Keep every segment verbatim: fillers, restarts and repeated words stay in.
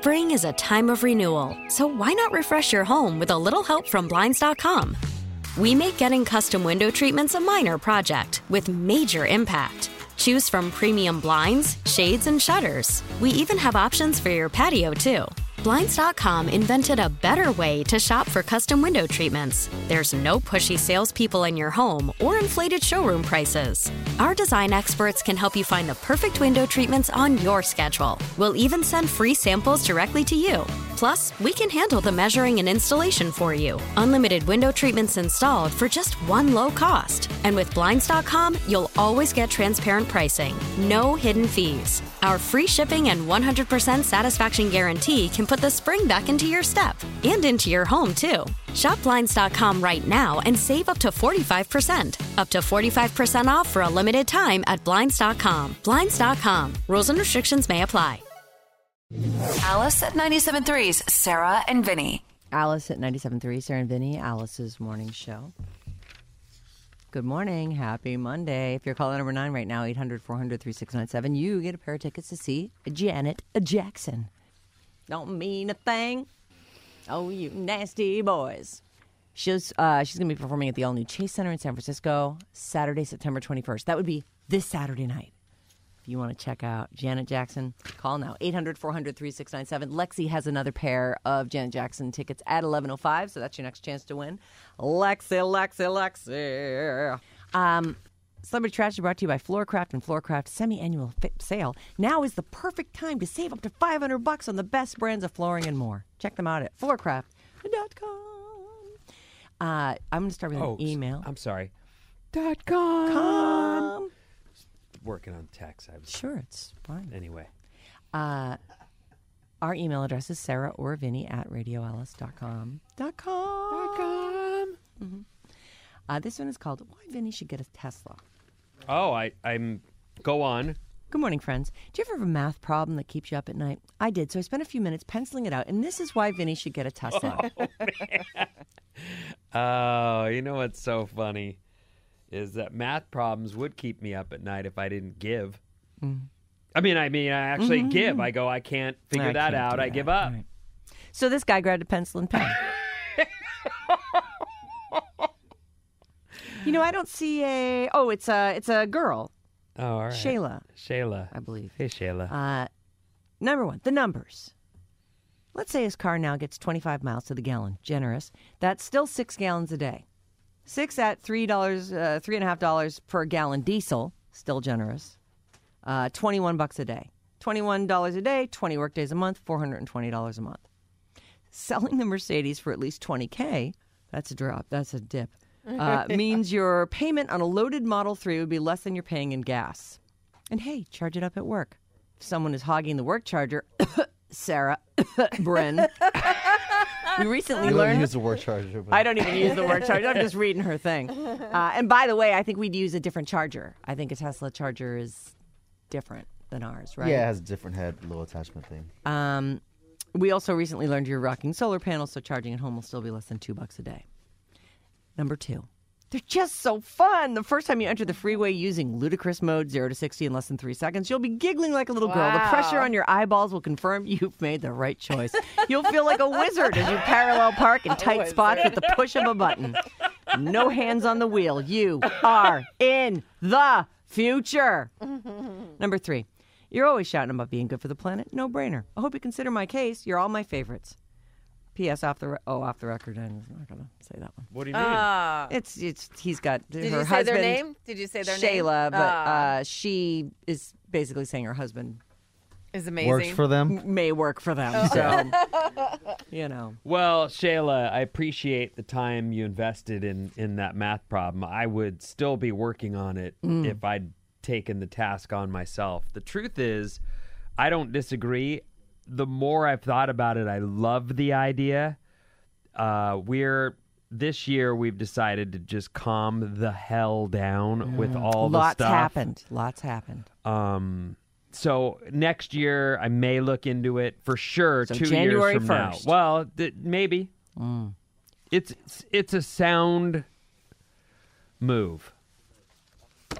Spring is a time of renewal, so why not refresh your home with a little help from Blinds dot com? We make getting custom window treatments a minor project with major impact. Choose from premium blinds, shades, and shutters. We even have options for your patio, too. Blinds dot com invented a better way to shop for custom window treatments. There's no pushy salespeople in your home or inflated showroom prices. Our design experts can help you find the perfect window treatments on your schedule. We'll even send free samples directly to you. Plus, we can handle the measuring and installation for you. Unlimited window treatments installed for just one low cost. And with Blinds dot com, you'll always get transparent pricing. No hidden fees. Our free shipping and one hundred percent satisfaction guarantee can put the spring back into your step and into your home, too. Shop Blinds dot com right now and save up to forty-five percent. Up to forty-five percent off for a limited time at Blinds dot com. Blinds dot com. Rules and restrictions may apply. Alice at ninety-seven point three's Sarah and Vinny. Alice at ninety-seven point three, Sarah and Vinny, Alice's morning show. Good morning. Happy Monday. If you're calling number nine right now, eight hundred, four hundred, thirty-six ninety-seven, you get a pair of tickets to see Janet Jackson. Don't mean a thing. Oh, you nasty boys. She's, uh, she's going to be performing at the all-new Chase Center in San Francisco Saturday, September twenty-first. That would be this Saturday night. If you want to check out Janet Jackson, call now, eight hundred, four hundred, thirty-six ninety-seven. Lexi has another pair of Janet Jackson tickets at eleven oh five, so that's your next chance to win. Lexi, Lexi, Lexi. Um, Celebrity Tragedy brought to you by Floorcraft and Floorcraft semi-annual fi- sale. Now is the perfect time to save up to five hundred bucks on the best brands of flooring and more. Check them out at floorcraft dot com. Uh, I'm going to start with oh, an email. I'm sorry. Dot com. Com. Working on text. I was, Sure, it's fine. Anyway. Uh, our email address is Sarah or Vinny at radio alice dot com. Dot com. Dot com. Mm-hmm. Uh, this one is called Why Vinny Should Get a Tesla. Oh, I, I'm... Go on. Good morning, friends. Do you ever have a math problem that keeps you up at night? I did, so I spent a few minutes penciling it out, and this is why Vinny should get a Tesla. Oh, man. Oh, you know what's so funny is that math problems would keep me up at night if I didn't give. Mm. I mean, I mean, I actually mm-hmm. give. I go, I can't figure I that can't out. I that. give up. Right. So this guy grabbed a pencil and pen. You know, I don't see a... Oh, it's a, it's a girl. Oh, all right. Shayla. Shayla. I believe. Hey, Shayla. Uh, number one, the numbers. Let's say his car now gets twenty-five miles to the gallon. Generous. That's still six gallons a day. Six at three dollars, uh, three and a half dollars per gallon diesel. Still generous. Uh, twenty-one bucks a day. Twenty-one dollars a day. Twenty work days a month. Four hundred and twenty dollars a month. Selling the Mercedes for at least twenty k. That's a drop. That's a dip. Uh, means your payment on a loaded Model three would be less than you're paying in gas. And hey, charge it up at work. If someone is hogging the work charger, Sarah, Bryn, we recently You learned... don't use the word charger. But... I don't even use the word charger. I'm just reading her thing. Uh, and by the way, I think we'd use a different charger. I think a Tesla charger is different than ours, right? Yeah, it has a different head, little attachment thing. Um, we also recently learned you're rocking solar panels, so charging at home will still be less than two bucks a day. Number two, they're just so fun. The first time you enter the freeway using ludicrous mode, zero to sixty in less than three seconds, you'll be giggling like a little girl. The Wow. pressure on your eyeballs will confirm you've made the right choice. You'll feel like a wizard as you parallel park in tight spots with the push of a button. No hands on the wheel. You are in the future. Number three, you're always shouting about being good for the planet. No brainer. I hope you consider my case. You're all my favorites. P S off the re- oh off the record. I'm not gonna say that one. What do you mean? Uh, It's it's he's got did her you say husband, their name? Did you say their name? Shayla, but Ah. uh, she is basically saying her husband is amazing. Works for them. may work for them. So you know. Well, Shayla, I appreciate the time you invested in, in that math problem. I would still be working on it Mm. if I'd taken the task on myself. The truth is, I don't disagree. The more I've thought about it, I love the idea. Uh, we're this year we've decided to just calm the hell down with all the Lots stuff. happened. Lots happened. Um, so next year I may look into it for sure. So two January years from first. now. Well, th- maybe Mm. it's it's a sound move.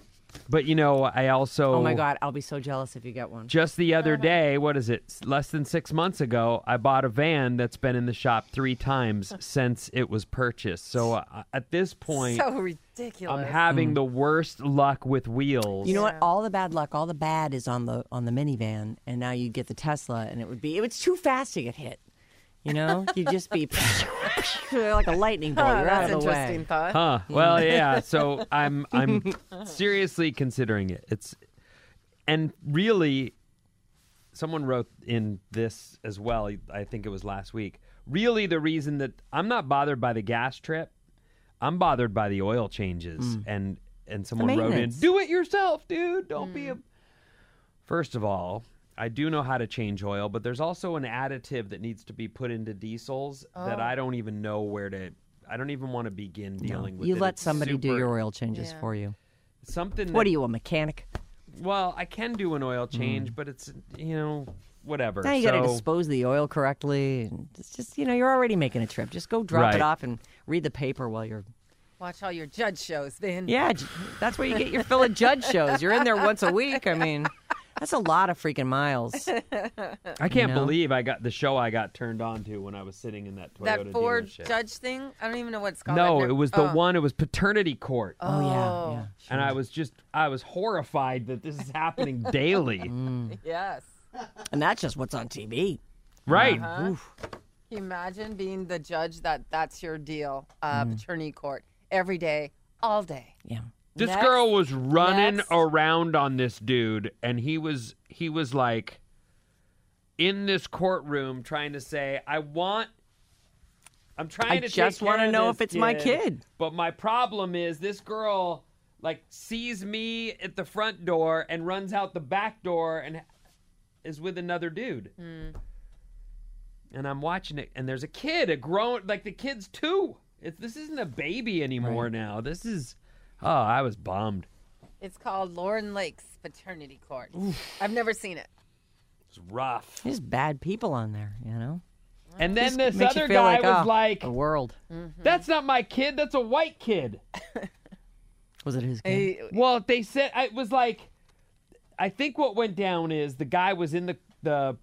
But, you know, I also... Oh, my God. I'll be so jealous if you get one. Just the other day, what is it, s- less than six months ago, I bought a van that's been in the shop three times since it was purchased. So uh, at this point, So ridiculous. I'm having the worst luck with wheels. You know what? All the bad luck, all the bad is on the on the minivan, and now you get the Tesla, and it would be... It was too fast to get hit. You know? You'd just be like a lightning bolt. Huh, You're out that's of the interesting way. thought. Huh. Well, yeah. So I'm I'm seriously considering it. It's and really, someone wrote in this as well. I think it was last week. Really, the reason that I'm not bothered by the gas trip, I'm bothered by the oil changes. Mm. And and someone wrote in, maintenance. "Do it yourself, dude. Don't be Mm. a." First of all, I do know how to change oil, but there's also an additive that needs to be put into diesels that Oh. I don't even know where to. I don't even want to begin dealing with You it. let It's somebody do super- your oil changes Yeah. for you. something. What that- are you, a mechanic? Well, I can do an oil change, but it's you know whatever. Now you got to So- dispose the oil correctly. And it's just, you know, you're already making a trip. Just go drop Right. it off and read the paper while you're... Watch all your judge shows, Vin. Yeah, j- that's where you get your fill of judge shows. You're in there once a week. I mean, that's a lot of freaking miles. I can't know? believe I got the show I got turned on to when I was sitting in that Toyota That Ford dealership. judge thing? I don't even know what it's called. No, I've it never- was the oh. one. It was paternity court, Oh, yeah, yeah. and I was just I was horrified that this is happening daily. Mm. Yes. And that's just what's on T V. Right. Can you imagine being the judge that that's your deal? Uh, Mm. Paternity court. Every day, all day. Yeah. This Next. girl was running Next. around on this dude, and he was he was like in this courtroom trying to say, "I want." I'm trying I to just want to know if it's my kid. But my problem is this girl like sees me at the front door and runs out the back door and is with another dude. And I'm watching it, and there's a kid, a grown, like the kid's two. It's this isn't a baby anymore Right. now. This is, oh, I was bummed. It's called Lauren Lake's Paternity Court. I've never seen it. It's rough. There's bad people on there, you know? And then Just this makes you other feel guy like, was oh, like, a world. "That's not my kid. That's a white kid." Was it his kid? Hey, Well, they said it was like, I think what went down is the guy was in the the.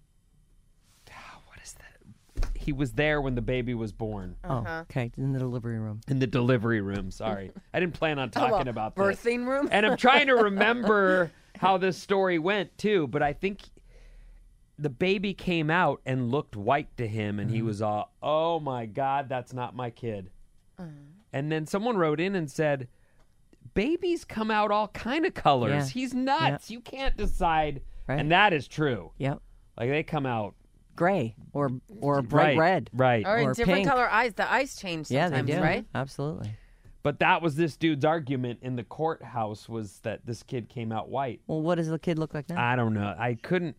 What is that? He was there when the baby was born Oh, okay. In the delivery room. in the delivery room. Sorry, I didn't plan on talking oh, well, about this. birthing room? And I'm trying to remember how this story went too, but I think the baby came out and looked white to him, and he was all, "Oh my God, that's not my kid." And then someone wrote in and said, "Babies come out all kind of colors. Yeah. He's nuts. You can't decide." Right. And that is true. Yep. Like they come out Gray or or bright right, red. right? Or in Or different pink. color eyes. The eyes change Yeah, sometimes, they do. right? Absolutely. But that was this dude's argument in the courthouse was that this kid came out white. Well, what does the kid look like now? I don't know. I couldn't.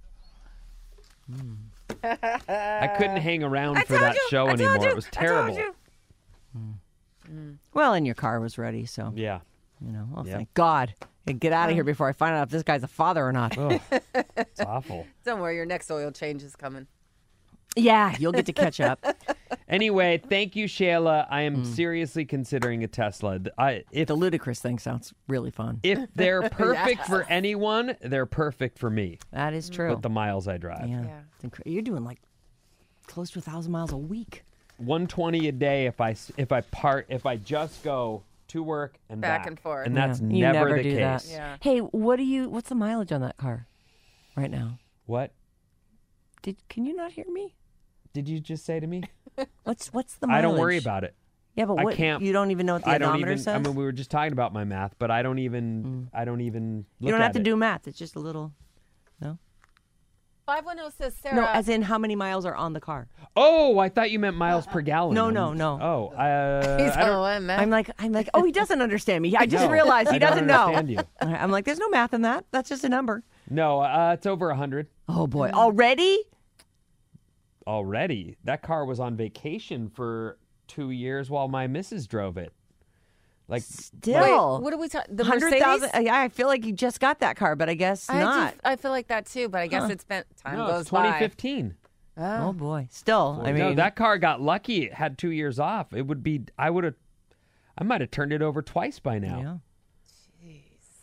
I couldn't hang around for told that you, show I told anymore. you, It was I told terrible. you. Well, and your car was ready, so, Yeah. you know, oh, Yeah. thank God. And get out of here before I find out if this guy's a father or not. Ugh, it's awful. Don't worry, your next oil change is coming. Yeah, you'll get to catch up. Anyway, thank you, Shayla. I am seriously considering a Tesla. I, if The ludicrous thing sounds really fun. if they're perfect for anyone, they're perfect for me. That is true. With the miles I drive, yeah. Yeah. It's incre- You're doing like close to a thousand miles a week. one twenty a day. If I s- if I part if I just go to work and Back back, and forth. and that's Yeah. You never, never the do that. case. Yeah. Hey, what do you? What's the mileage on that car right now? What Did can you not hear me? did you just say to me? What's what's the mileage? I don't worry about it. Yeah, but I what, can't- you don't even know what the I don't odometer even. says. I mean, we were just talking about my math, but I don't even. I don't even. Look you don't at have to it. do math. It's just a little. No. five one zero says Sarah. No, as in how many miles are on the car. Oh, I thought you meant miles per gallon. No, I'm- no, no. Oh, uh, He's I don't. all right, man. I'm like, I'm like, oh, he doesn't understand me. I just No, realized he I don't doesn't know. understand you. I'm like, there's no math in that. That's just a number. No, uh, it's over a hundred Oh boy, already? already. That car was on vacation for two years while my missus drove it. Like, Still, Wait, what are we talking? The hundred Mercedes? thousand. Yeah, I feel like you just got that car, but I guess I, not. do, I feel like that too, but I guess it's been time no, goes it's twenty by. fifteen. Oh boy, still. I mean, no, that car got lucky. It had two years off. It would be. I would have. I might have turned it over twice by now. Yeah.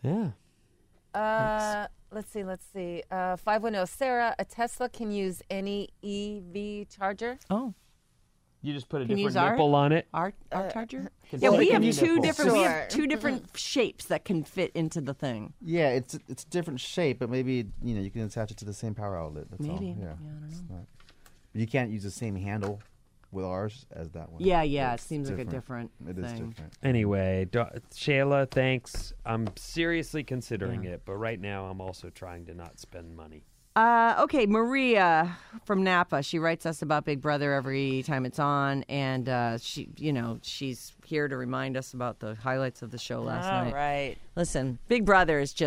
Yeah. Uh, let's see, let's see. Uh, five one zero, Sarah, a Tesla can use any E V charger? Oh, You just put a Can you different use our- nipple on it. our, our charger? Can Yeah, stick we in have your two nipple. different. We have Sure. two different shapes that can fit into the thing. Yeah, it's it's different shape, but maybe you know you can attach it to the same power outlet. That's Maybe. all. Yeah, Yeah, I don't it's know. not- but you can't use the same handle with ours as that one. Yeah, yeah. It It's seems like a different It is thing. different. Anyway, do, Shayla, thanks. I'm seriously considering Yeah. it, but right now I'm also trying to not spend money. Uh, okay, Maria from Napa. She writes us about Big Brother every time it's on, and uh, she, you know, she's here to remind us about the highlights of the show last All night. right. Listen, Big Brother is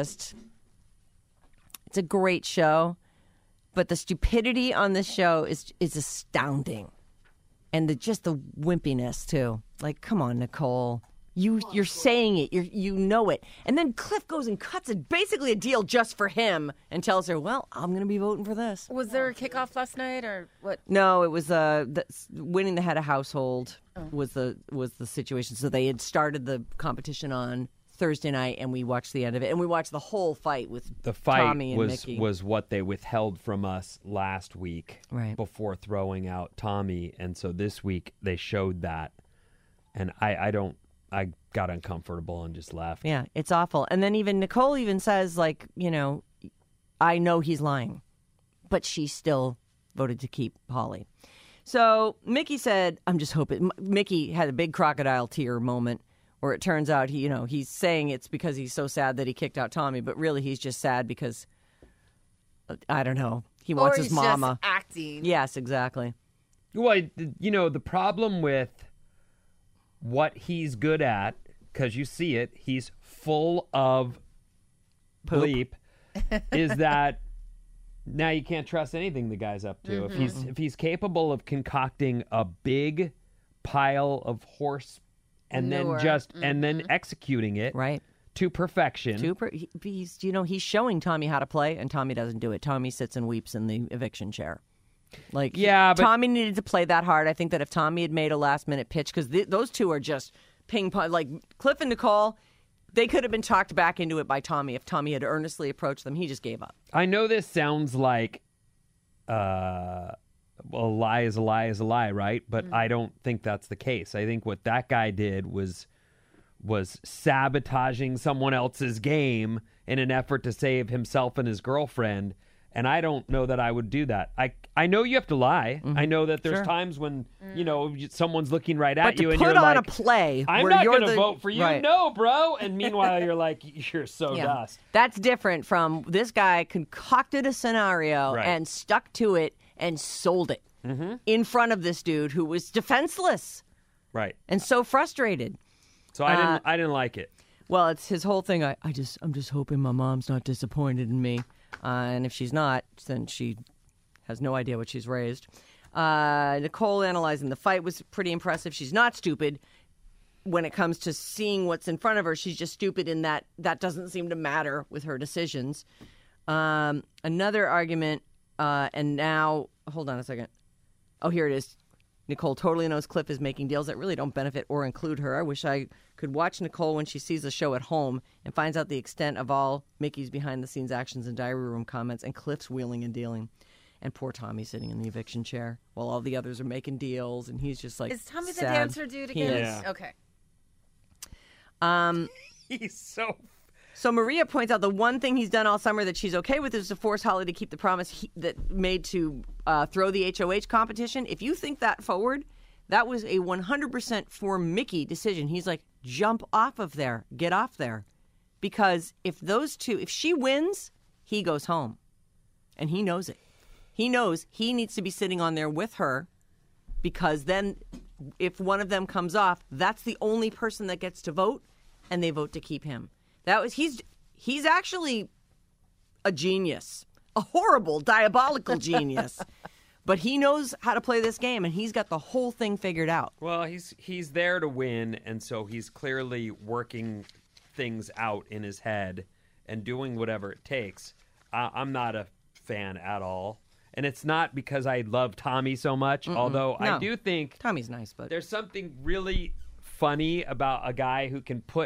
just—it's a great show, but the stupidity on this show is is astounding, and the just the wimpiness too. Like, come on, Nicole. You, you're saying it. You you know it. And then Cliff goes and cuts it, basically a deal just for him and tells her, well, I'm going to be voting for this. Was there a kickoff last night or what? No, it was uh, the, winning the head of household was the was the situation. So they had started the competition on Thursday night, and we watched the end of it. And we watched the whole fight with The fight Tommy and was Mickey. was what they withheld from us last week Right. before throwing out Tommy, and so this week they showed that, and I, I don't I got uncomfortable and just left. Yeah, it's awful. And then even Nicole even says, like, you know, I know he's lying, but she still voted to keep Holly. So Mickey said, I'm just hoping. M- Mickey had a big crocodile tear moment where it turns out he, you know, he's saying it's because he's so sad that he kicked out Tommy, but really he's just sad because, uh, I don't know, he wants or his he's mama. just acting. Yes, exactly. Well, I- you know, the problem with what he's good at, because you see it, he's full of Poop. bleep, is that now you can't trust anything the guy's up to. If he's if he's capable of concocting a big pile of horse and Manure. then just and then executing it Right. to perfection. Super. He, he's, you know, he's showing Tommy how to play, and Tommy doesn't do it. Tommy sits and weeps in the eviction chair. Like, Yeah, but- Tommy needed to play that hard. I think that if Tommy had made a last minute pitch, because th- those two are just ping pong, like Cliff and Nicole, they could have been talked back into it by Tommy if Tommy had earnestly approached them. He just gave up. I know this sounds like uh, well, a lie is a lie is a lie, right? But I don't think that's the case. I think what that guy did was was sabotaging someone else's game in an effort to save himself and his girlfriend. And I don't know that I would do that. I I know you have to lie. I know that there's Sure. times when you know someone's looking right at But to you and put you're on like, a play I'm where not you're going to the- vote for you, Right. no, bro. And meanwhile, you're like, you're so Yeah. dust. That's different from this guy concocted a scenario Right. and stuck to it and sold it in front of this dude who was defenseless Right. and so frustrated. So I Uh, didn't I didn't like it. Well, it's his whole thing. I, I just, I'm just hoping my mom's not disappointed in me. Uh, and if she's not, then she has no idea what she's raised. Uh, Nicole analyzing the fight was pretty impressive. She's not stupid when it comes to seeing what's in front of her. She's just stupid in that that doesn't seem to matter with her decisions. Um, another argument, uh, and now, hold on a second. Oh, here it is. Nicole totally knows Cliff is making deals that really don't benefit or include her. I wish I could watch Nicole when she sees the show at home and finds out the extent of all Mickey's behind-the-scenes actions and diary room comments and Cliff's wheeling and dealing. And poor Tommy sitting in the eviction chair while all the others are making deals, and he's just like, Is Tommy the sad. dancer dude He again? is. Yeah. Okay. Um, He's so So Maria points out the one thing he's done all summer that she's okay with is to force Holly to keep the promise he, that made to uh, throw the H O H competition. If you think that forward, that was a one hundred percent for Mickey decision. He's like, jump off of there, get off there. Because if those two, if she wins, he goes home. And he knows it. He knows he needs to be sitting on there with her because then if one of them comes off, that's the only person that gets to vote, and they vote to keep him. That was he's he's actually a genius, a horrible, diabolical genius, but he knows how to play this game, and he's got the whole thing figured out. well. He's he's there to win, and so he's clearly working things out in his head and doing whatever it takes. I, I'm not a fan at all, and it's not because I love Tommy so much. Although I No. do think Tommy's nice, but there's something really funny about a guy who can put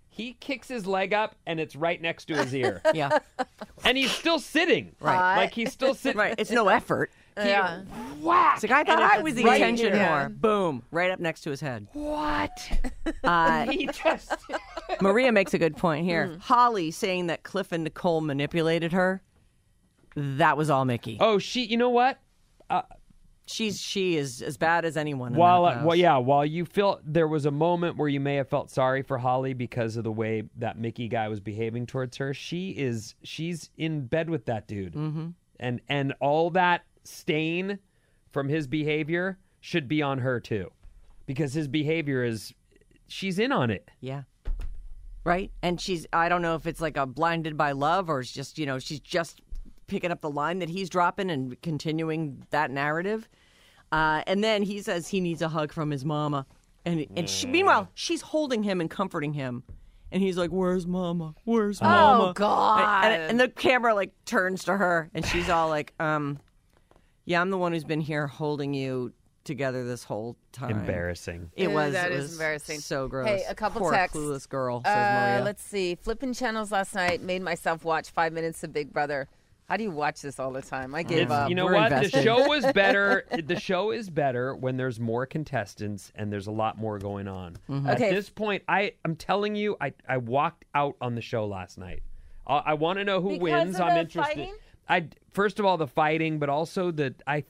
He kicks his leg up, and it's right next to his ear. Yeah. And he's still sitting. Right. Like, he's still sitting. Right. It's no effort. He Yeah. whack. It's like, I thought And I it's was the right attention here. whore. Boom. Right up next to his head. What? Uh, He just... Maria makes a good point here. Holly saying that Cliff and Nicole manipulated her. That was all Mickey. Oh, she, you know what? She's she is as bad as anyone. In While, that uh, house. well, yeah, while you feel there was a moment where you may have felt sorry for Holly because of the way that Mickey guy was behaving towards her, she is, she's in bed with that dude. Mm-hmm. And, and all that stain from his behavior should be on her too. Because his behavior is, she's in on it. Yeah. Right? And she's, I don't know if it's like a blinded by love or it's just, you know, she's just picking up the line that he's dropping and continuing that narrative. Uh, and then he says he needs a hug from his mama. And, and she, meanwhile, she's holding him and comforting him. And he's like, where's mama? Where's mama? Oh, God. And, and the camera, like, turns to her. And she's all like, um, yeah, I'm the one who's been here holding you together this whole time. Embarrassing. It Ew, was, that it is was embarrassing. so gross. Hey, a couple Poor texts. clueless girl, says Uh, Maria. let's see. Flipping channels last night. Made myself watch five minutes of Big Brother. How do you watch this all the time? I gave It's, up. you know We're what? invested. The show is better. The show is better when there's more contestants and there's a lot more going on. At Okay. this point, I, I'm telling you, I, I walked out on the show last night. I, I want to know who Because wins. of I'm the interested. fighting? I first of all the fighting, but also the I.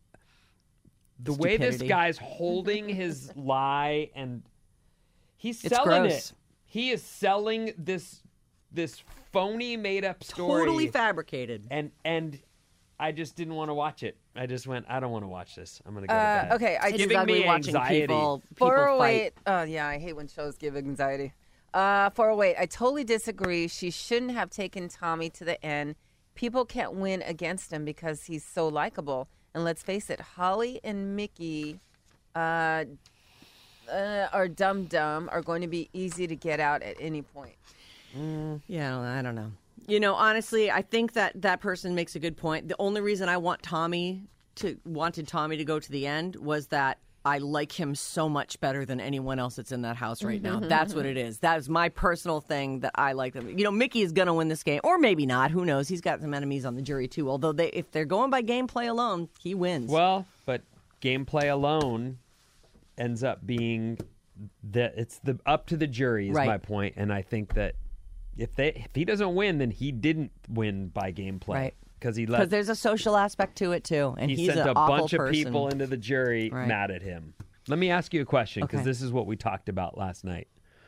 The way this Stupidity. guy's holding his lie and he's It's selling gross. it. He is selling this this phony made up story. Totally fabricated. and and I just didn't want to watch it. I just went, I don't want to watch this. I'm gonna go Uh, to bed. okay, I It's giving ugly me watching anxiety. people, people four oh fight. eight. Oh, yeah, I hate when shows give anxiety. Uh, four oh eight. I totally disagree. She shouldn't have taken Tommy to the end. People can't win against him because he's so likable. And let's face it, Holly and Mickey uh, uh, are dumb dumb are going to be easy to get out at any point. Yeah, I don't know. You know, honestly, I think that that person makes a good point. The only reason I want Tommy to wanted Tommy to go to the end was that I like him so much better than anyone else that's in that house right now. That's what it is. That is my personal thing that I like them. You know, Mickey is going to win this game, or maybe not. Who knows? He's got some enemies on the jury too. Although they, if they're going by gameplay alone, he wins. Well, but gameplay alone ends up being that it's the up to the jury is Right. my point, and I think that if they if he doesn't win, then he didn't win by gameplay, Right. Because he because let there's a social aspect to it too, and he he's sent an a awful bunch of person. people into the jury Right. mad at him. Let me ask you a question because Okay. this is what we talked about last night.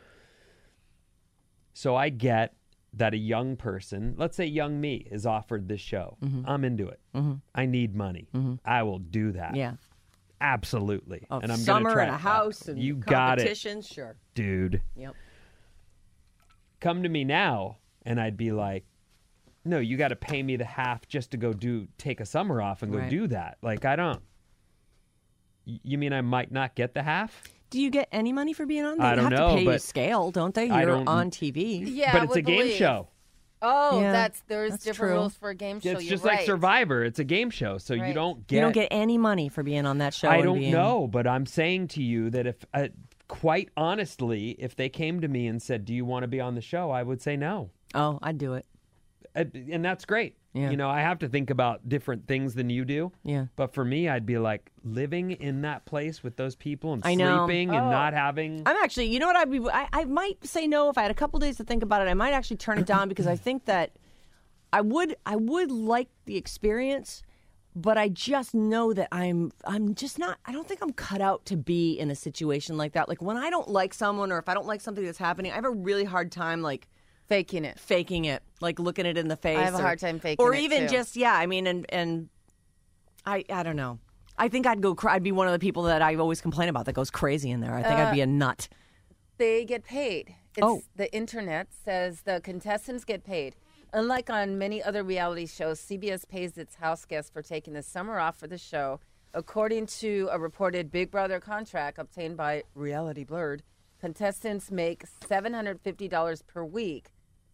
So I get that a young person, let's say young me, is offered this show. Mm-hmm. I'm into it. I need money. I will do that. Yeah, Absolutely. a and I'm summer gonna try and a house and you got it, competitions. Sure. dude. Yep. Come to me now, and I'd be like, no, you got to pay me the half just to go do take a summer off and go Right. do that. Like I don't. Y- You mean I might not get the half? Do you get any money for being on? They I don't have know, to pay you but scale, don't they? You're I don't- on T V. Yeah, but I it's a would game believe. show. Oh, Yeah, that's there's that's different true. rules for a game show. It's You're just right. like Survivor. It's a game show, so you Right. don't get. You don't get any money for being on that show. I and don't being- know, but I'm saying to you that if, uh, quite honestly, if they came to me and said, "Do you want to be on the show?" I would say no. Oh, I'd do it. Uh, and that's great. Yeah. You know, I have to think about different things than you do. Yeah. But for me, I'd be like living in that place with those people and I know. sleeping and not having. I'm actually, you know what? I'd be. I, I might say no if I had a couple days to think about it. I might actually turn it down because I think that I would. I would like the experience, but I just know that I'm. I'm just not. I don't think I'm cut out to be in a situation like that. Like when I don't like someone or if I don't like something that's happening, I have a really hard time like. faking it. faking it, like looking it in the face. I have a or, hard time faking Or it, even too. just, yeah, I mean, and and I I don't know. I think I'd go. Cra- I'd be one of the people that I always complain about that goes crazy in there. I think I'd be a nut. They get paid. It's, Oh. The internet says the contestants get paid. Unlike on many other reality shows, C B S pays its house guests for taking the summer off for the show. According to a reported Big Brother contract obtained by Reality Blurred, contestants make seven hundred fifty dollars per week.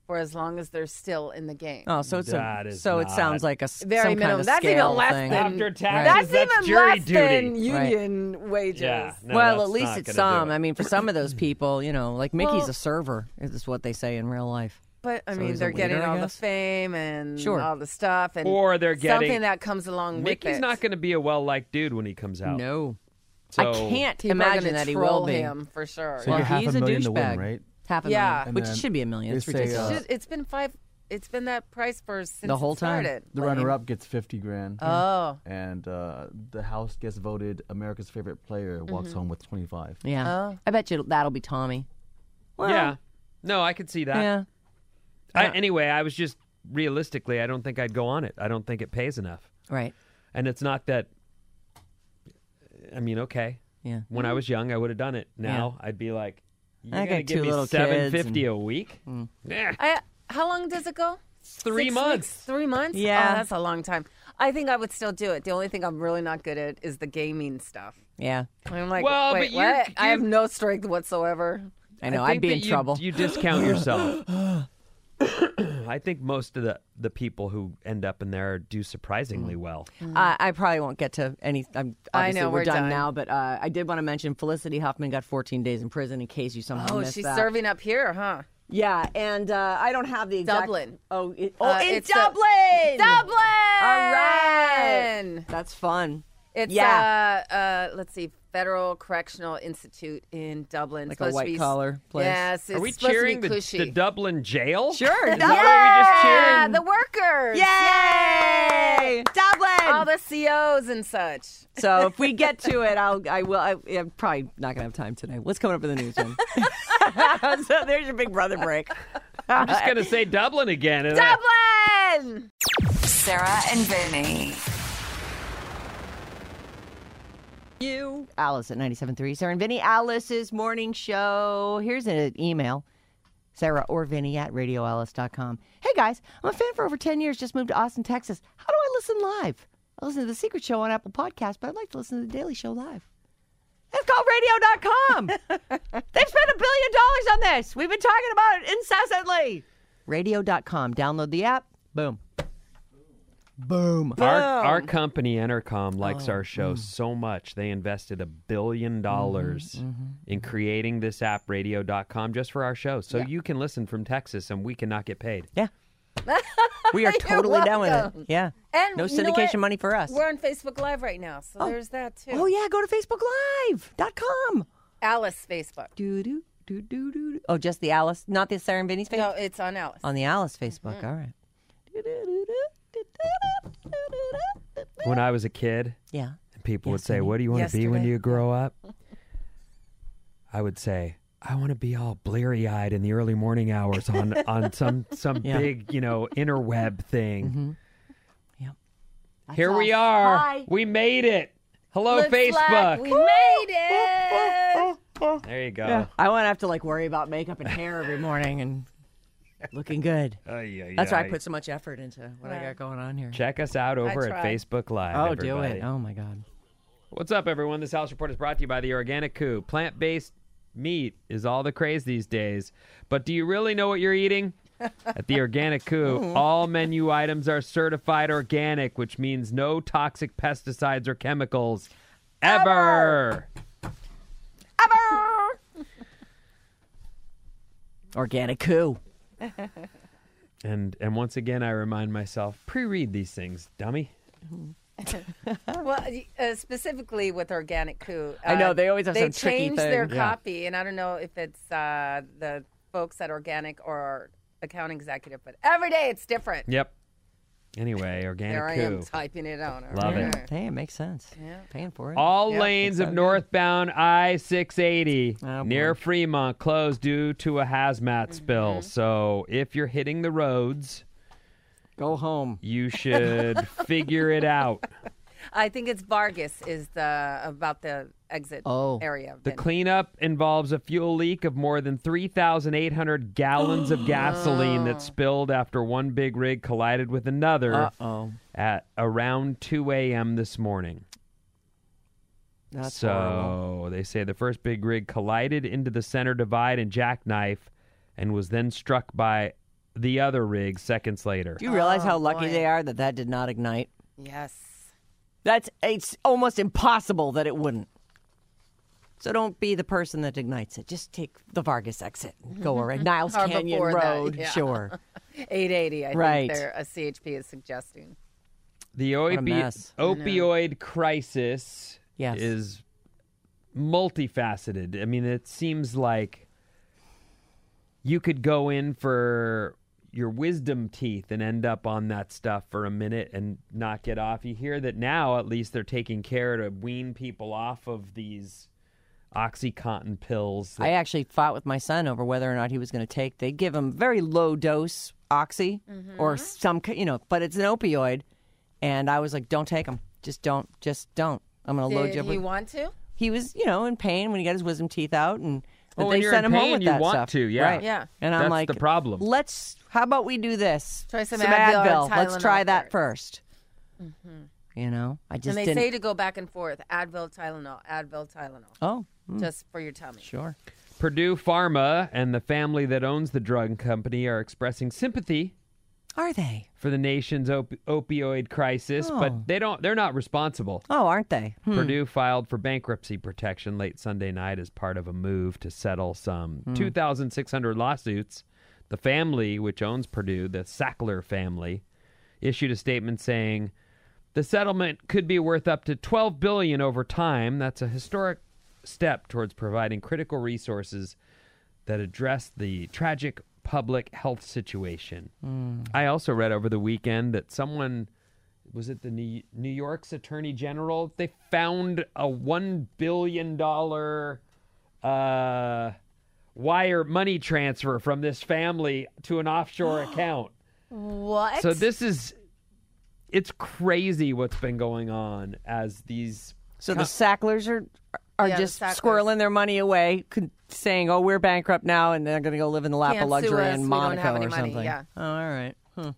for as long as they're still in the game. Oh, so it's That a, is so it not- sounds like a s- Very some minimum. kind of That's even scale less thing. than- After taxes, That's that's even jury less duty. than union wages. Yeah. No, well, that's at least not it's gonna some. do it. I mean, for some of those people, you know, like Mickey's Well- a server, is what they say in real life. But I So mean, he's a they're getting leader, I all the guess? fame and Sure. all the stuff, and Or they're getting- something that comes along Mickey's with it. not going to be a well-liked dude when he comes out. No. So, I can't People are imagine gonna that he troll will be. him for sure. So Well, you're half he's a a million to douchebag. win, right? Half a Yeah. million, And which then should be a million. they It's say, ridiculous. uh, Should- It's been five. It's been that price for since The whole it time. started. The Lane. runner-up gets fifty grand. Oh. And uh, the house gets voted America's favorite player walks home with twenty-five. yeah. Oh. I bet you that'll be Tommy. Well, yeah. No, I could see that. Yeah. I, anyway, I was just realistically, I don't think I'd go on it. I don't think it pays enough. Right. And it's not that. I mean, okay. Yeah. When I was young, I would have done it. Now I'd be like, "You're I gonna got give two me little seven kids fifty and- a week? Nah, I, how long does it go? three Six months." weeks? Three months? Yeah. Oh, that's a long time. I think I would still do it. The only thing I'm really not good at is the gaming stuff. Yeah. I'm like, Well, wait, but you're- what? I have you- no strength whatsoever. I know. I I'd think be that in you, trouble. You discount yourself. I think most of the, the people who end up in there do surprisingly well. Uh, I probably won't get to any. I'm, I obviously know, we're, we're done, done. now, but uh, I did want to mention Felicity Huffman got fourteen days in prison. In case you somehow Oh, missed she's that. serving up here, huh? Yeah, and uh, I don't have the exact. Dublin. Oh, it, oh, Uh, in it's the- Dublin. Dublin! All right. That's fun. It's, Yeah. uh, uh, let's see, Federal Correctional Institute in Dublin. Like Supposed a to white be- collar place. Yes, it's Are we supposed cheering to be the, cushy. the Dublin jail? Sure. Is Dublin. that yeah, the workers. Yay! Dublin. All the C Os and such. So if we get to it, I'll. I will. I, I'm probably not gonna have time today. What's coming up in the news? Then? So there's your Big Brother break. I'm just going to say Dublin again. and Dublin! Sarah and Vinny. You. Alice at ninety-seven point three. Sarah and Vinny, Alice's morning show. Here's an email. Sarah or Vinny at radio alice dot com. Hey guys, I'm a fan for over ten years, just moved to Austin, Texas. How do I listen live? I listen to The Secret Show on Apple Podcasts, but I'd like to listen to The Daily Show live. It's called radio dot com. They've spent a billion dollars on this. We've been talking about it incessantly. radio dot com. Download the app. Boom. Boom. Our, our company, Entercom, likes Oh, our show mm. so much, they invested a billion dollars Mm-hmm, in creating this app, radio dot com, just for our show. So you can listen from Texas and we cannot get paid. Yeah. We are You're totally down with it. welcome. Yeah. And No you know syndication what? money for us. We're on Facebook Live right now, so there's that too. Oh, yeah. Go to facebook live dot com. Alice Facebook. Do, do, do, do, do. Oh, just the Alice, not the Sarah and Vinny's Facebook? No, it's on Alice. On the Alice Facebook. All right. When I was a kid, Yeah. and people would Yes, say, honey. what do you want to be when Yesterday. you grow up? I would say, I want to be all bleary-eyed in the early morning hours on, on some some Yeah. big, you know, interweb thing. Yep. Here we are. Hi. We made it. Hello, Looks Facebook. like we made it. There you go. Yeah. I won't have to like worry about makeup and hair every morning and looking good. Ay, ay, That's why I ay. put so much effort into what I got going on here. Check us out over at tried. Facebook Live. Oh, everybody. do it. Oh, my God. What's up, everyone? This House Report is brought to you by The Organic Coup. Plant-based meat is all the craze these days. But do you really know what you're eating? At The Organic Coup, all menu items are certified organic, which means no toxic pesticides or chemicals. Ever! Organic coup. And and once again, I remind myself, pre-read these things, dummy. Well, uh, specifically with Organic Coup. Uh, I know, they always have they some tricky changed their thing. Yeah. copy, and I don't know if it's uh, the folks at Organic or account executive, but every day it's different. Yep. Anyway, Organic There I Coup. am typing it on. Love it. Alright. Hey, it makes sense. Yeah. Paying for it. All Yep. lanes It's of so northbound I six eighty Oh, near boy. Fremont closed due to a hazmat spill. So if you're hitting the roads, Go home. you should figure it out. I think it's Vargas is the about the exit Oh. area. The Then. cleanup involves a fuel leak of more than three thousand eight hundred gallons of gasoline that spilled after one big rig collided with another Uh-oh. at around two a.m. this morning. That's so horrible. they say the first big rig collided into the center divide and jackknife and was then struck by the other rig seconds later. Do you realize Oh, how lucky boy. they are that that did not ignite? Yes. That's it's almost impossible that it wouldn't. So don't be the person that ignites it. Just take the Vargas exit and go around Niles Or Canyon before that, Road. yeah. Sure. eight eighty, I Right. think their a C H P is suggesting. The a opi- mess. opioid crisis Yes. is multifaceted. I mean, it seems like you could go in for your wisdom teeth and end up on that stuff for a minute and not get off. You hear that now, at least they're taking care to wean people off of these OxyContin pills. that- I actually fought with my son over whether or not he was going to take. They give him very low dose oxy or some, ki- you know, but it's an opioid. And I was like, don't take them. Just don't. Just don't. I'm going to load Did you up. he with-" want to? He was, you know, in pain when he got his wisdom teeth out, and but Oh, when they you're sent in him home pain, with you that want stuff. to, yeah. Right. Yeah. And I'm That's like, the problem. Let's. How about we do this? Try some Advil. Advil or Let's try Tylenol that first. first. You know, I just And they didn't. say to go back and forth, Advil, Tylenol, Advil, Tylenol, oh, mm, just for your tummy. sure. Purdue Pharma and the family that owns the drug company are expressing sympathy Are they? for the nation's op- opioid crisis, Oh. but they don't. They're not responsible. Oh, aren't they? Hmm. Purdue filed for bankruptcy protection late Sunday night as part of a move to settle some two thousand six hundred lawsuits. The family, which owns Purdue, the Sackler family, issued a statement saying the settlement could be worth up to twelve billion dollars over time. That's a historic step towards providing critical resources that address the tragic public health situation. I also read over the weekend that someone, was it the New New York's Attorney General? They found a one billion dollars uh, wire money transfer from this family to an offshore account. What? So this is, it's crazy what's been going on as these. So the Sacklers are are Yeah, the just Sacklers. squirreling their money away, con- saying, "Oh, we're bankrupt now," and they're going to go live in the lap Can't of sue luxury us, in we don't Monaco have any or money, something. yeah. Oh, all right. Hmm.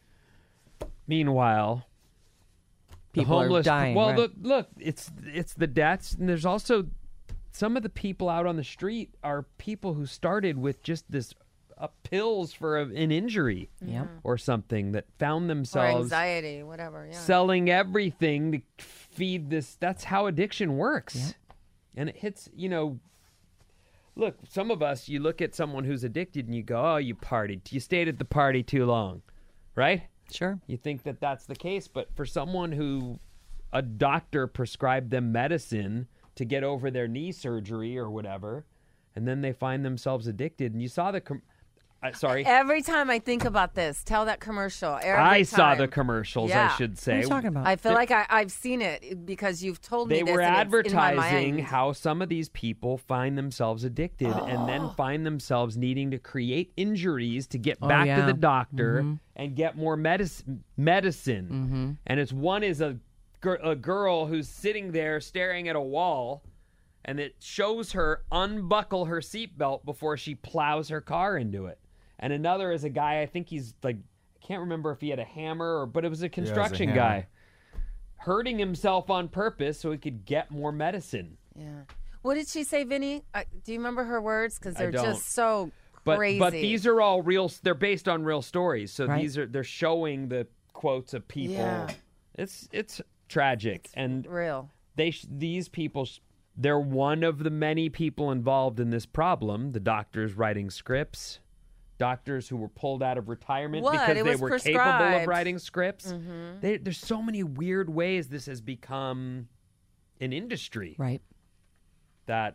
Meanwhile, the People homeless. are dying. well, right. look, look, it's it's the deaths, and there's also some of the people out on the street are people who started with just this uh, pills for a, an injury Yep. or something that found or themselves anxiety, whatever. Yeah. selling everything to feed this. That's how addiction works. And it hits, you know, look, some of us, you look at someone who's addicted and you go, oh, you partied. You stayed at the party too long, right? Sure. You think that that's the case. But for someone who a doctor prescribed them medicine to get over their knee surgery or whatever, and then they find themselves addicted. And you saw the, com- uh, sorry, Every time I think about this, tell that commercial. Every I saw time. the commercials, Yeah. I should What say. are you talking about? I feel like I, I've seen it because you've told me They this. were and it's in my advertising mind. how some of these people find themselves addicted and Oh. then find themselves needing to create injuries to get Oh, back yeah. to the doctor and get more medicine. medicine. Mm-hmm. And it's one is a, gir- a girl who's sitting there staring at a wall, and it shows her unbuckle her seatbelt before she plows her car into it. And another is a guy, I think he's like, I can't remember if he had a hammer or, but it was a construction hammer. guy, hurting himself on purpose so he could get more medicine. Yeah. What did she say, Vinny? Uh, do you remember her words? Because I they're don't. just so But crazy. but these are all real. They're based on real stories. So Right. these are they're showing the quotes of people. Yeah. It's it's tragic, It's and real. they sh- these people sh- they're one of the many people involved in this problem. The doctors writing scripts, doctors who were pulled out of retirement What? because It they was were capable of prescribed. Mm-hmm. writing scripts. They, there's so many weird ways this has become an industry Right. that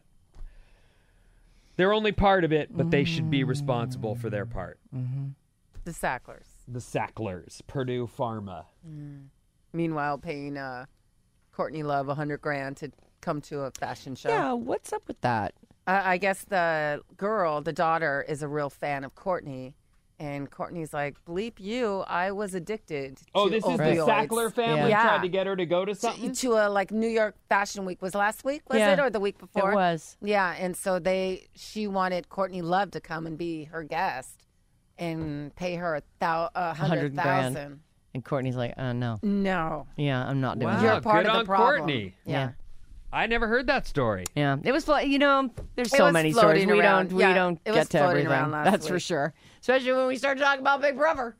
they're only part of it, but they should be responsible for their part. The Sacklers. The Sacklers, Purdue Pharma. Meanwhile, paying uh, Courtney Love a hundred grand to come to a fashion show. Yeah. What's up with that? Uh, I guess the girl, the daughter, is a real fan of Courtney. And Courtney's like, bleep you, I was addicted to Oh, this is the opioids. Sackler family Yeah. tried to get her to go to something? To, to a like New York Fashion Week. Was last week, was Yeah. it, or the week before? It was. Yeah, and so they, she wanted Courtney Love to come and be her guest and pay her a, thou, a hundred hundred grand. thousand. And Courtney's like, uh, no. No. Yeah, I'm not doing Wow. that. You're part good of the on problem. Courtney. Yeah. I never heard that story. Yeah, it was. Flo- you know, there's It so was many stories. floating We around. don't. We Yeah, don't it get was to floating everything. around last That's for week. sure. Especially when we start talking about Big Brother.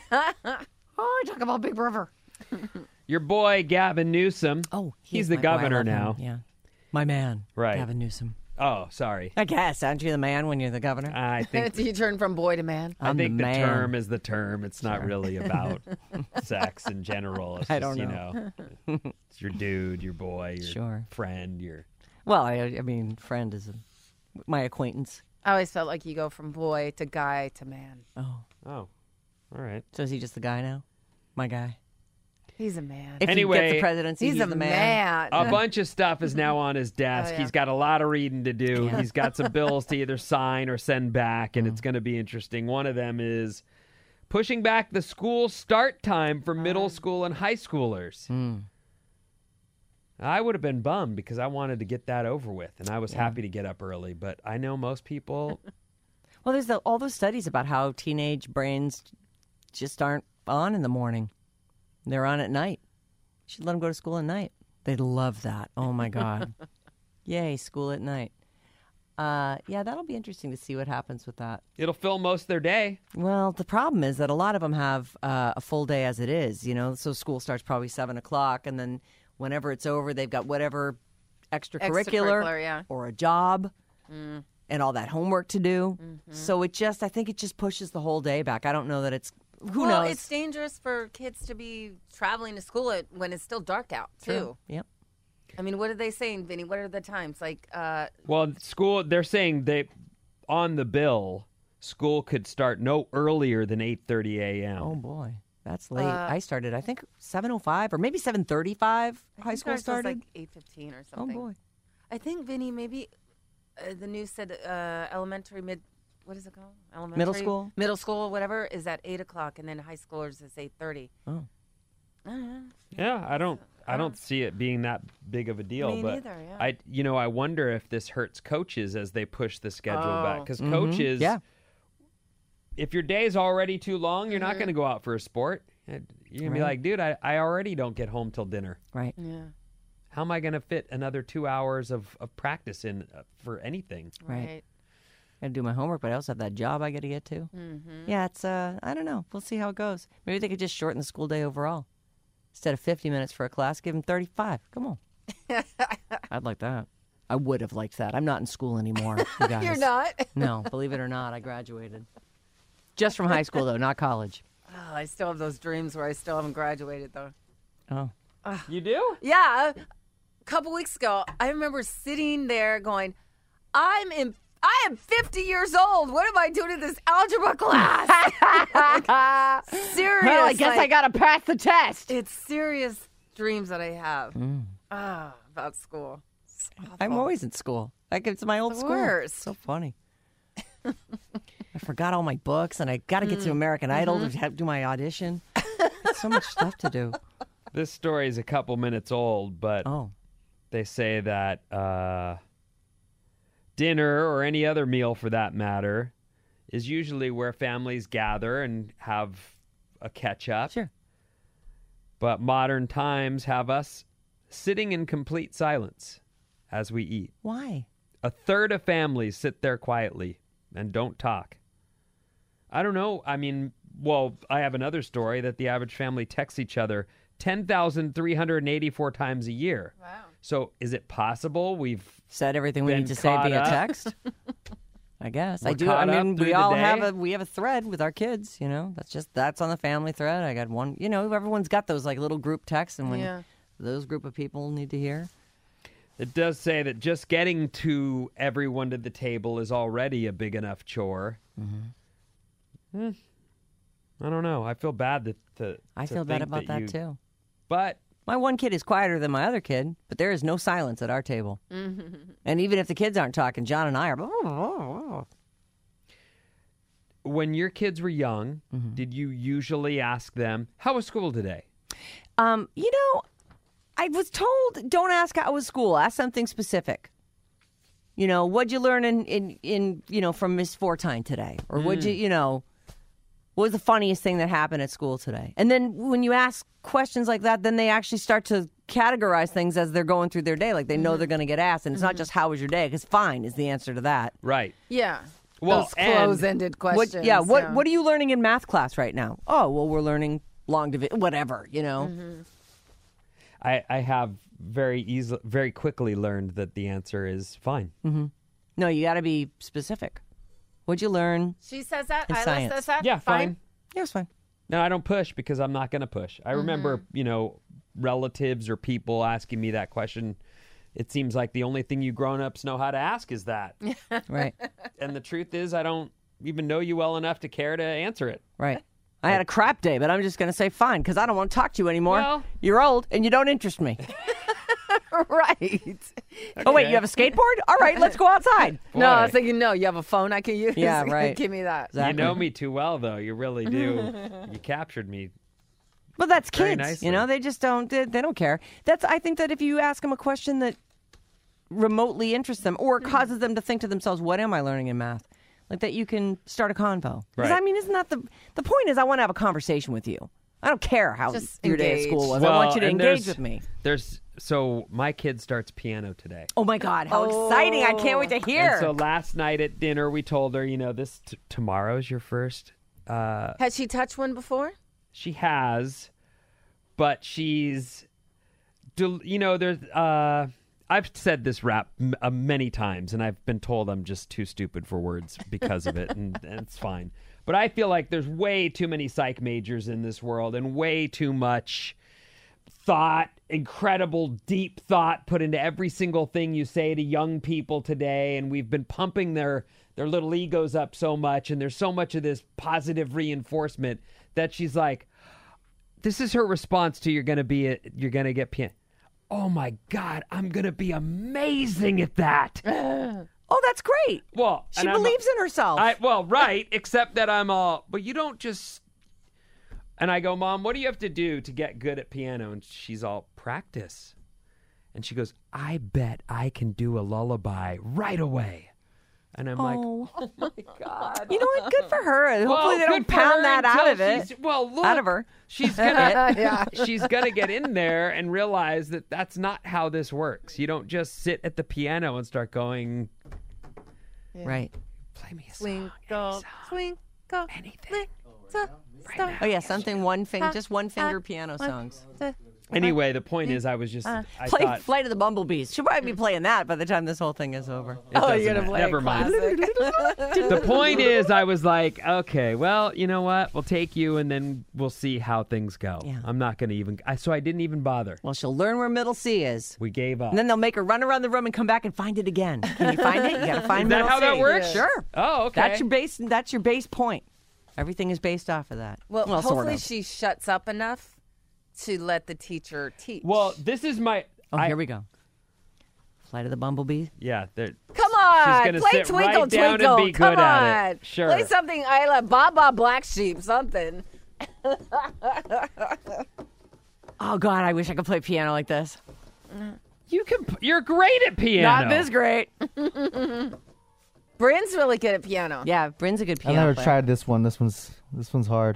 oh, talk about Big Brother. Your boy Gavin Newsom. Oh, he's is the my boy. I governor love him. now. Yeah, my man. Right. Gavin Newsom. Oh, sorry. I guess aren't you the man when you're the governor? I think Do you turn from boy to man? I I'm think the the, man. term is the term. It's not really about sex in general. It's I just, don't you know, it's your dude, your boy, your Sure. friend, your Well, I, I mean, friend is a, my acquaintance. I always felt like you go from boy to guy to man. Oh, oh, all right. so is he just the guy now? My guy. He's a man. If he Anyway, gets the presidency, he's, he's, a the man. A bunch of stuff is now on his desk. Oh, yeah. He's got a lot of reading to do. Yeah. He's got some bills to either sign or send back, and it's going to be interesting. One of them is pushing back the school start time for middle school and high schoolers. Mm. I would have been bummed because I wanted to get that over with, and I was happy to get up early. But I know most people. Well, there's the, all those studies about how teenage brains just aren't on in the morning. They're on at night. You should let them go to school at night. They'd love that. Oh, my God. Yay, school at night. Uh, yeah, that'll be interesting to see what happens with that. It'll fill most of their day. Well, the problem is that a lot of them have uh, a full day as it is, you know, so school starts probably seven o'clock, and then whenever it's over, they've got whatever extracurricular, Extracurricular, yeah. or a job Mm. and all that homework to do. Mm-hmm. So it just, I think it just pushes the whole day back. I don't know that it's, who well, knows? it's dangerous for kids to be traveling to school at, when it's still dark out, too. True. Yep. I mean, what are they saying, Vinny? What are the times? Like, uh, Well, school, they're saying they, on the bill, school could start no earlier than eight thirty a.m. Oh, boy. That's late. Uh, I started, I think, seven oh five or maybe seven thirty-five I high think school ours was started. like eight fifteen or Oh, something. boy. I think, Vinny, maybe uh, the news said uh, elementary, mid, what is it called? Elementary? Middle school? Middle school, whatever, is at eight o'clock, and then high schoolers is eight thirty. Oh. Uh, Yeah, I don't, I don't see it being that big of a deal. Me but neither, yeah. I, you know, I wonder if this hurts coaches as they push the schedule back Oh. because Mhm. coaches, Yeah. if your day's already too long, you're Mm-hmm. not going to go out for a sport. And You're gonna be Right. like, dude, I, I already don't get home till dinner. Right. yeah, How am I going to fit another two hours of, of practice in uh, for anything? Right. right. I do my homework, but I also have that job I got to get to. Mm-hmm. Yeah, it's, uh, I don't know. We'll see how it goes. Maybe they could just shorten the school day overall. Instead of fifty minutes for a class, give them thirty-five. Come on. I'd like that. I would have liked that. I'm not in school anymore, you guys. You're not? No, believe it or not, I graduated. Just from high school, though, not college. Oh, I still have those dreams where I still haven't graduated, though. Oh. You do? Yeah, a couple weeks ago, I remember sitting there going, I'm in. I am fifty years old. What am I doing in this algebra class? Like, serious. Well, I guess I like, got to pass the test. It's serious dreams that I have Mm. ah, about school. It's I'm awful. always in school. Like, it's my old The school. worst. It's so funny. I forgot all my books, and I got to get to American Idol to have, do my audition. So much stuff to do. This story is a couple minutes old, but Oh. they say that uh, dinner or any other meal for that matter is usually where families gather and have a catch up. Sure. But modern times have us sitting in complete silence as we eat. Why? A third of families sit there quietly and don't talk. I don't know. I mean, well, I have another story that the average family texts each other ten thousand three hundred eighty-four times a year. Wow. So is it possible we've Said everything we Been need to say caught via up. text. I guess I We're do. I caught up mean, through we the all day? have a we have a thread with our kids. You know, that's just that's on the family thread. I got one. You know, everyone's got those like little group texts, and when Yeah. those group of people need to hear. It does say that just getting to everyone to the table is already a big enough chore. Hmm. I don't know. I feel bad that to, I to feel bad think about that, you- too. But My one kid is quieter than my other kid, but there is no silence at our table. And even if the kids aren't talking, John and I are. when your kids were young, Mm-hmm. did you usually ask them, "How was school today?" Um, you know, I was told don't ask how was school. Ask something specific. You know, what'd you learn in, in, in you know, from Miss Fortine today? Or what'd you, you know, what was the funniest thing that happened at school today? And then when you ask questions like that, then they actually start to categorize things as they're going through their day. Like they know they're going to get asked. And it's not just how was your day? Because fine is the answer to that. Right. Yeah. Well, Those and- close-ended questions. What, yeah, what What are you learning in math class right now? Oh, well, we're learning long division, whatever, you know. Mm-hmm. I, I have very easily, very quickly learned that the answer is fine. Mm-hmm. No, you got to be specific. What'd you learn? She says that. In Isla science. says that. Yeah, fine. Yeah, it's fine. No, I don't push because I'm not going to push. I remember, Mm-hmm. you know, relatives or people asking me that question. It seems like the only thing you grown-ups know how to ask is that. Right, And the truth is, I don't even know you well enough to care to answer it. right. I had a crap day, but I'm just going to say fine because I don't want to talk to you anymore. Well- You're old and you don't interest me. Right. Oh, wait, you have a skateboard? All right, let's go outside. No, I Boy. was thinking, no, you have a phone I can use? Yeah, right. Give me that. Exactly. You know me too well, though. You really do. You captured me. Well, that's Very kids. nicely. You know, they just don't. They, they don't care. That's. I think that if you ask them a question that remotely interests them or causes them to think to themselves, "What am I learning in math?" Like that, you can start a convo. Because Right. I mean, isn't that the the point? Is I want to have a conversation with you. I don't care how Just your day at school was. Well, I want you to and engage there's- with me. There's so my kid starts piano today. Oh my God, how exciting! I can't wait to hear. And so last night at dinner, we told her, you know, this t- tomorrow's your first. Uh, Has she touched one before? she has, but she's, del- you know, there's. Uh, I've said this rap m- uh, many times, and I've been told I'm just too stupid for words because of it, and, and it's fine. But I feel like there's way too many psych majors in this world, and way too much thought, incredible deep thought put into every single thing you say to young people today, and we've been pumping their their little egos up so much, and there's so much of this positive reinforcement that she's like, this is her response to you're gonna be a, you're gonna get piano. Oh my God, I'm gonna be amazing at that. oh, that's great. Well, She and I'm- believes in herself. I well, right, except that I'm all, but you don't just. And I go, Mom, what do you have to do to get good at piano? And she's all, practice. And she goes, I bet I can do a lullaby right away. And I'm like, Oh. oh my God. You know what? Good for her. Hopefully Well, they don't good for her pound that out until of it. she's- Well, look, Out of her. she's gonna, Yeah. she's gonna get in there and realize that that's not how this works. You don't just sit at the piano and start going, Right. play me a song, Twinkle, any song, twinkle, anything. little star. Oh yeah, something one finger, just one finger piano songs. Anyway, the point is, I was just, I Play thought, Flight of the Bumblebees. She'll probably be playing that by the time this whole thing is over. it Oh, doesn't you're gonna matter. play Never a mind. classic. The point is, I was like, okay, well, you know what? We'll take you, and then we'll see how things go. Yeah. I'm not going to even. I, so I didn't even bother. Well, she'll learn where middle C is. We gave up. And then they'll make her run around the room and come back and find it again. Can you find it? You gotta find Is that middle how that C. works? Sure. Oh, okay. That's your base. That's your base point. Everything is based off of that. Well, sort hopefully of. she shuts up enough to let the teacher teach. Well, this is my. Oh, I- here we go. Flight of the Bumblebee. Yeah, they're- Come on, gonna play sit Twinkle right down and Twinkle. be Come good on, at it. Sure. play something Isla, Baba Black Sheep, something. Oh God, I wish I could play piano like this. you can. You're great at piano. Not this great. Bryn's really good at piano. Yeah, Bryn's a good I piano never player. tried this one. This one's this one's hard.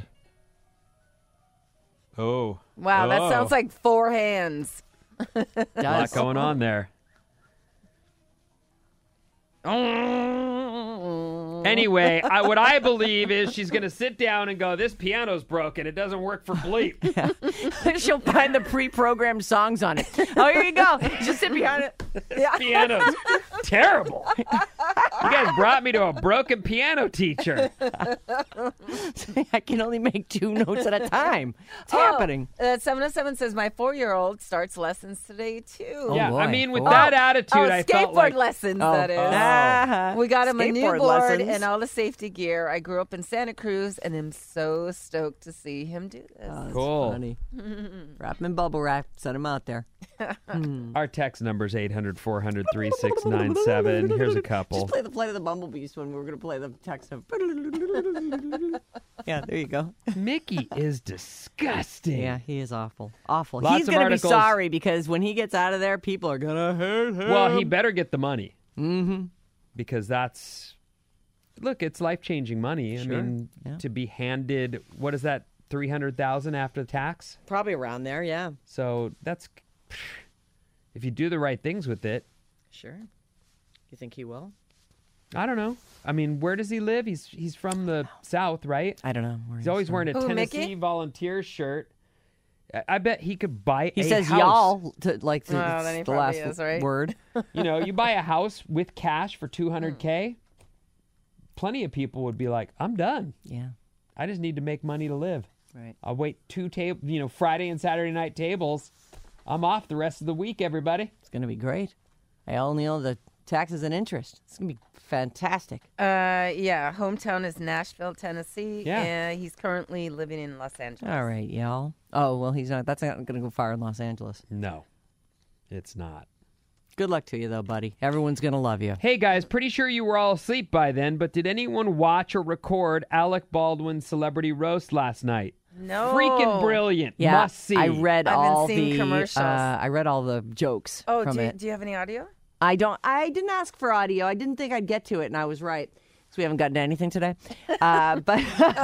Oh. Wow, that Oh. sounds like four hands. a lot Does. going on there. Anyway, I, what I believe is she's going to sit down and go, this piano's broken. It doesn't work for bleep. She'll find the pre-programmed songs on it. Oh, here you go. Just sit behind it. Piano's terrible. You guys brought me to a broken piano teacher. I can only make two notes at a time. It's Oh, happening. Uh, seven oh seven says, my four-year-old starts lessons today, too. yeah, boy. I mean, with Oh. that attitude, Oh, I skateboard felt like lessons, Oh. that is. Ah. We got him a new Skateboard board lessons. and all the safety gear. I grew up in Santa Cruz and am so stoked to see him do this. Oh, that's Cool. funny. Wrap him in bubble wrap. Set him out there. our text number is eight hundred, four hundred, three six nine seven. Here's a couple. Just play the Flight of the Bumblebees when we were going to play the text of. Yeah, there you go. Mickey is disgusting. Yeah, he is awful. Awful. Lots He's of going to be articles- sorry because when he gets out of there, people are going to hate him. Well, he better get the money. Mm-hmm. Because that's, look, it's life-changing money. I Sure. mean, Yeah. to be handed, what is that, three hundred thousand after tax? Probably around there, yeah. So that's, if you do the right things with it. Sure. You think he will? I don't know. I mean, where does he live? He's he's from the South, right? I don't know. Where He's always from. wearing a Who, Tennessee Mickey? Volunteer shirt. I, I bet he could buy He a says house. y'all, to, like the, Well, then he the last probably is, right? word. You know, you buy a house with cash for two hundred K. Plenty of people would be like, I'm done. Yeah, I just need to make money to live. right. I'll wait two table, you know, Friday and Saturday night tables. I'm off the rest of the week, everybody. It's going to be great. I only owe the taxes and interest. It's going to be fantastic. Uh, yeah, hometown is Nashville, Tennessee. Yeah. And he's currently living in Los Angeles. All right, y'all. Oh, well, he's not. That's not going to go far in Los Angeles. No, it's not. Good luck to you, though, buddy. Everyone's going to love you. Hey, guys, pretty sure you were all asleep by then, but did anyone watch or record Alec Baldwin's celebrity roast last night? No. Freaking brilliant. Yeah, Must see. I read I've been all seeing the commercials. Uh, I read all the jokes Oh, from do you, it. do you have any audio? I don't. I didn't ask for audio. I didn't think I'd get to it, and I was right. So we haven't gotten to anything today. Uh, but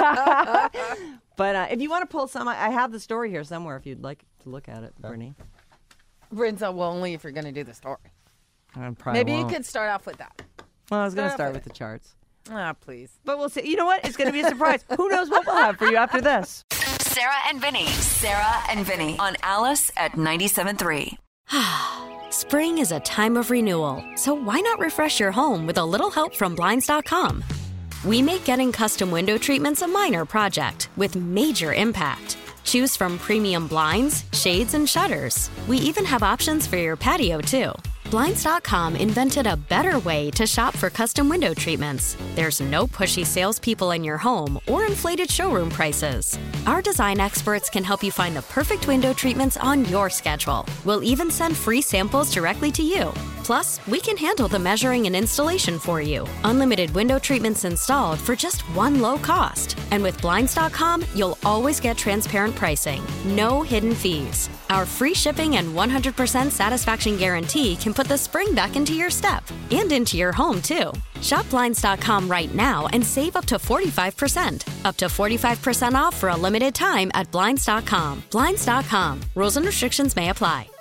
but uh, if you want to pull some, I I have the story here somewhere. If you'd like to look at it, Brittany. Brinza, well, only if you're going to do the story. I probably Maybe won't. you could start off with that. Well, I was going to start start off with the charts, Ah, please. but we'll see. You know what? It's going to be a surprise. Who knows what we'll have for you after this? Sarah and Vinny. Sarah and Vinny on Alice at ninety-seven point three. Spring is a time of renewal, so why not refresh your home with a little help from Blinds dot com? We make getting custom window treatments a minor project with major impact. Choose from premium blinds, shades, and shutters. We even have options for your patio, too. Blinds dot com invented a better way to shop for custom window treatments. There's no pushy salespeople in your home or inflated showroom prices. Our design experts can help you find the perfect window treatments on your schedule. We'll even send free samples directly to you. Plus, we can handle the measuring and installation for you. Unlimited window treatments installed for just one low cost. And with Blinds dot com, you'll always get transparent pricing. No hidden fees. Our free shipping and one hundred percent satisfaction guarantee can put the spring back into your step and into your home, too. Shop Blinds dot com right now and save up to forty-five percent. Up to forty-five percent off for a limited time at Blinds dot com. Blinds dot com. Rules and restrictions may apply.